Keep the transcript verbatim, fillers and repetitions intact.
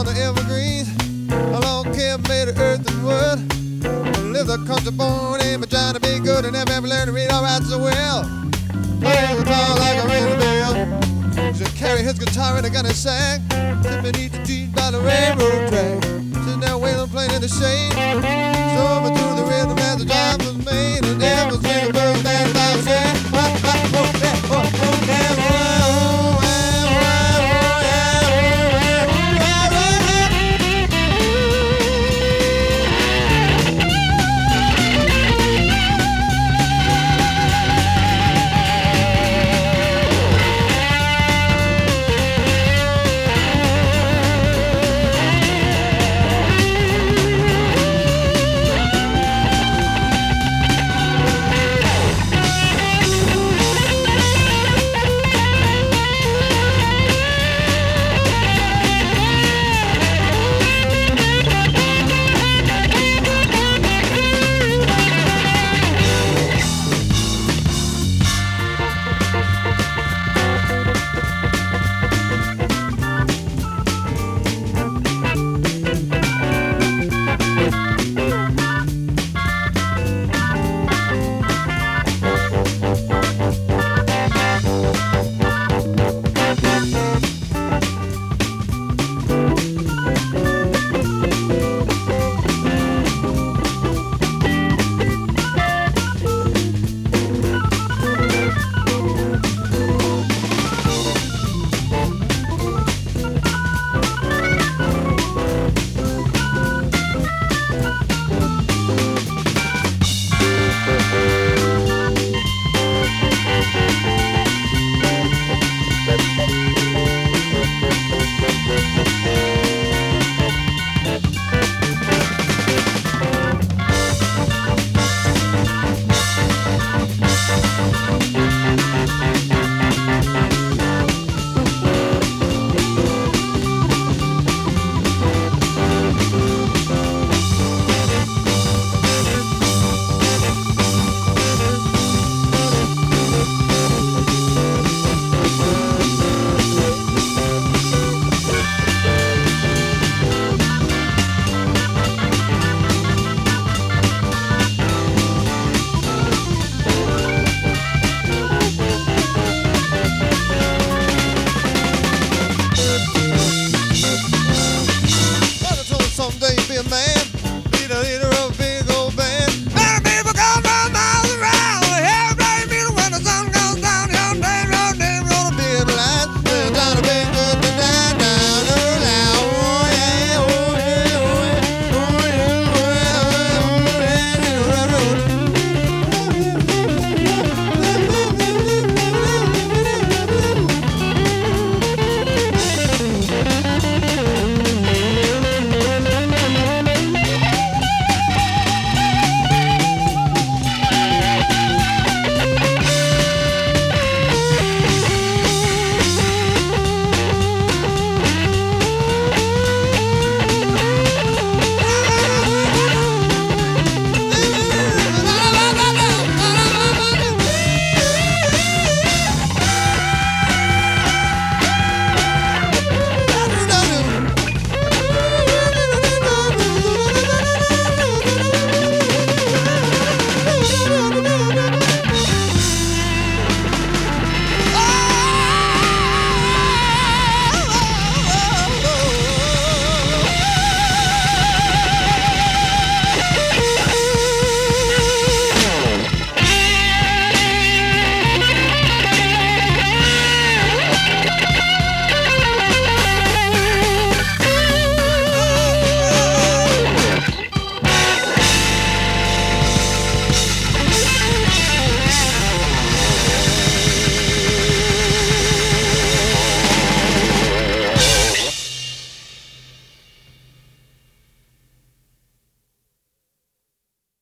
on the evergreens. A long camp made of earth and wood. Lived a country born aim at trying to be good and never ever learned to read all right so well. Playing guitar like a ring bell. Just carry his guitar in a gun and sang. Sit beneath the trees by the railroad track. Sitting there wailing, playing in the shade.